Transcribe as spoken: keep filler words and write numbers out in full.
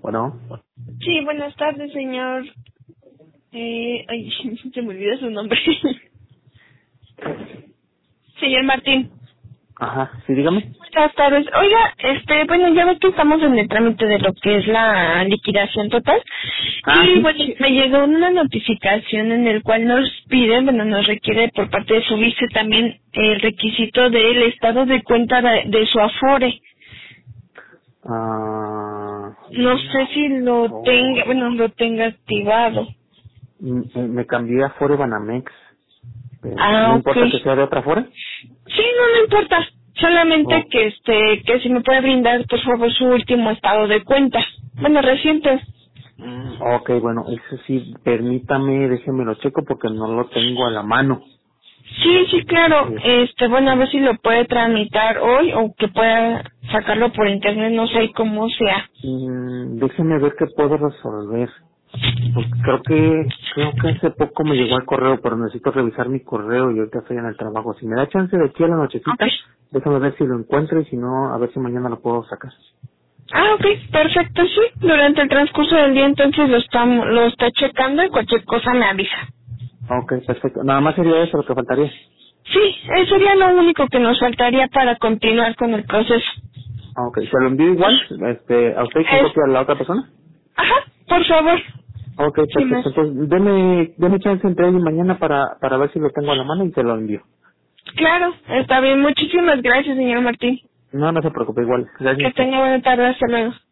Bueno, Sí, buenas tardes, señor. Eh, ay, se me olvida su nombre. Señor Martín. ajá, sí, dígame. Buenas tardes. Oiga, este, bueno, ya ve que estamos en el trámite de lo que es la liquidación total. Ah, Y sí. bueno, me llegó una notificación en el cual nos pide, bueno, nos requiere por parte de su vice también el requisito del estado de cuenta de, de su Afore. Ah, No sé si lo oh, tenga, bueno, lo tenga activado. me, me cambié a Fore Banamex. Pero, ¿no Ah, importa ok. que sea de otra Fore? Sí, no me importa. Solamente Oh, que este, que si me puede brindar, por favor, su último estado de cuenta. Bueno, reciente. mm, ok, bueno, eso sí, permítame, déjeme lo checo porque no lo tengo a la mano. Sí, sí, claro. Es, Este, bueno, a ver si lo puede tramitar hoy o que pueda sacarlo por internet, no sé cómo sea. mm, déjeme ver qué puedo resolver. Porque creo que, creo que hace poco me llegó el correo, pero necesito revisar mi correo y ahorita estoy en el trabajo. Si me da chance de aquí a la Ok. nochecita, déjame ver si lo encuentro y si no, a ver si mañana lo puedo sacar. Ah, ok, perfecto, sí. Durante el transcurso del día entonces lo está, lo está checando y cualquier cosa me avisa. Ok, perfecto. Nada más sería eso lo que faltaría. Sí, eso sería lo único que nos faltaría para continuar con el proceso. Ok, ¿se lo envío igual este, a usted y con Es, copia a la otra persona? ajá, por favor. Ok, Sí, me... perfecto. Entonces, deme, deme chance entre hoy y mañana para, para ver si lo tengo a la mano y se lo envío. Claro, está bien. Muchísimas gracias, señor Martín. No, no se preocupe, igual. Gracias a Que usted. tenga buena tarde. Hasta luego.